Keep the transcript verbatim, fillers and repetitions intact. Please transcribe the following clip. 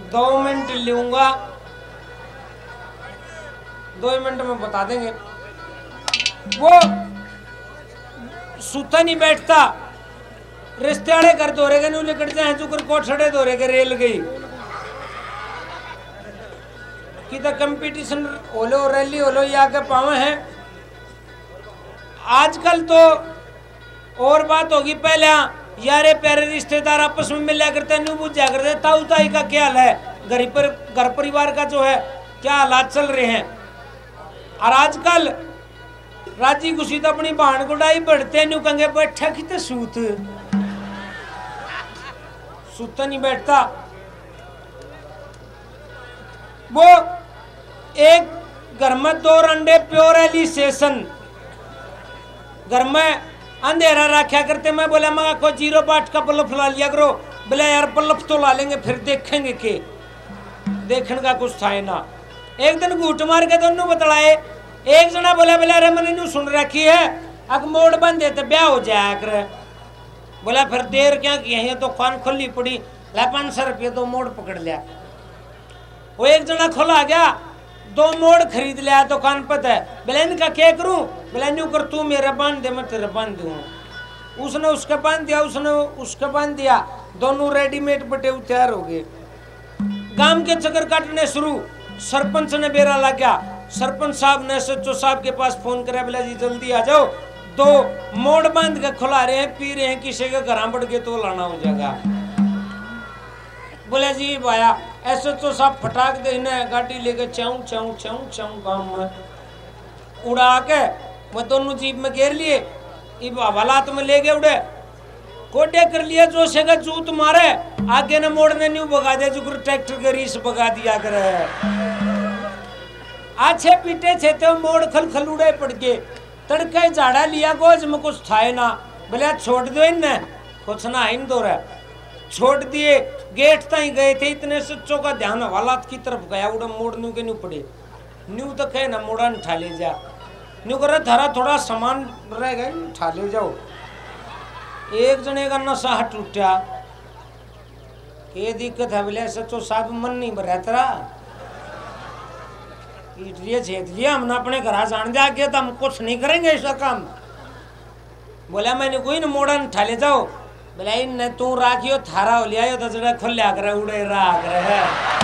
दो मिनट लूंगा, दो मिनट में बता देंगे। वो सूता नहीं बैठता, रिश्ते वाले घर दौरे के नहीं निकट जाए चुकर कोठड़े दौरे के रेल गई कि तो कंपटीशन होलो रैली होलो ये आगे पावे हैं। आजकल तो और बात होगी, पहले यारे प्यारे रिश्तेदार आपस में मिला करते न्यू बुझा करते ताऊ ताई का क्या हाल है, घर पर घर परिवार का जो है क्या हालात चल रहे हैं। और आजकल राजी खुशी तो अपनी बहन गुडाई बढ़ते न्यू कंगे बैठा कि तो सूत सूता नहीं बैठता। वो एक घर में दो रंडे प्योर एलिसेशन घर में अंधेरा रखा करते। मैं बोला मैं को जीरो बाट का बल्ब ला लिया करो, बोला यार बल्ब तो ला लेंगे फिर देखेंगे के देखने का कुछ था ना। एक दिन घूट मार के दोनों बतलाए, एक जना बोला बोला रे मैंने सुन रखी है अग मोड़ बंद है तो ब्याह हो जाया कर। बोला फिर देर क्या की है, तो कान खुली पड़ी, ला पाँच सौ रुपये तो मोड़ पकड़ लिया। वो एक जना खुला गया, दो मोड़ खरीद लिया दुकान पर है। बोले इनका क्या करूं, बोले न्यू कर तू मेरा बांध दे मैं तेरा बांध दूंगा। उसने उसका बांध दिया, उसने उसका बांध दिया, दोनों रेडीमेड बटे तैयार हो गए। गांव के चक्कर काटने शुरू, सरपंच ने बेरा लग गया। सरपंच साहब ने सचो साहब के पास फोन करा, बोला जी जल्दी आ जाओ, दो मोड़ बांध के खुला रहे हैं, पी रहे हैं, किसी के घर बढ़ के तो लाना हो जाएगा। बोले जी भाया ऐसे तो सब फटाक दे इन्हें गाड़ी लेके चाऊ चाऊ चाऊ चाऊ गाँव में उड़ा के वो दोनों जीप में घेर लिए, इब हवालात में ले गए उड़े कोटे कर लिया। जो सेगा जूत मारे आगे ने मोड़ने न्यू भगा दे, जो ट्रैक्टर के रीस भगा दिया करे। आछे पीटे छे तो मोड़ खल खल उड़े पड़ के तड़के झाड़ा लिया गोज में कुछ थाए ना। बोले छोड़ दो इन्हें, कुछ ना इन दो रहे, छोड़ दिए। गेट तक गए थे, इतने सच्चों का ध्यान हवालात की तरफ गया, उड़ा मोड़ न्यू के न्यू पड़े। न्यू तो कहे ना मोड़ा उठा ले जा, न्यू करे थारा थोड़ा सामान रह गए उठा ले जाओ। एक जने का नशा हट उठा, ये दिक्कत है। बोले सच्चो साहब मन नहीं भरा तेरा, इसलिए छेद लिया हमने अपने घर जान जाके तो हम कुछ नहीं करेंगे ऐसा काम। बोला मैंने कोई ना मोड़ा उठा ले जाओ। बोला इन तू राखियो थारा हो लिया तो जरा खुल लिया करे उड़े राख रहे